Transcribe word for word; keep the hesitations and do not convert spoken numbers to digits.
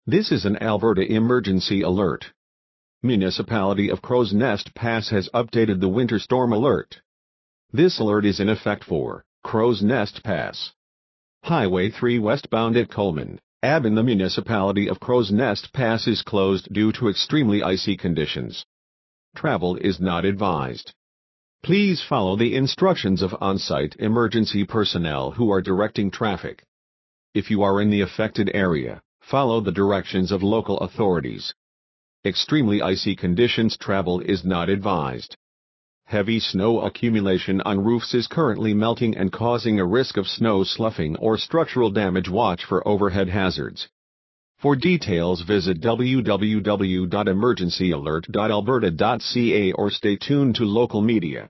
This is an Alberta emergency alert. Municipality of Crow's Nest Pass has updated the winter storm alert. This alert is in effect for Crow's Nest Pass. Highway three westbound at Coleman, A B in the municipality of Crow's Nest Pass is closed due to extremely icy conditions. Travel is not advised. Please follow the instructions of on-site emergency personnel who are directing traffic. If you are in the affected area, follow the directions of local authorities. Extremely icy conditions, travel is not advised. Heavy snow accumulation on roofs is currently melting and causing a risk of snow sloughing or structural damage. Watch for overhead hazards. For details, visit w w w dot emergency alert dot alberta dot c a or stay tuned to local media.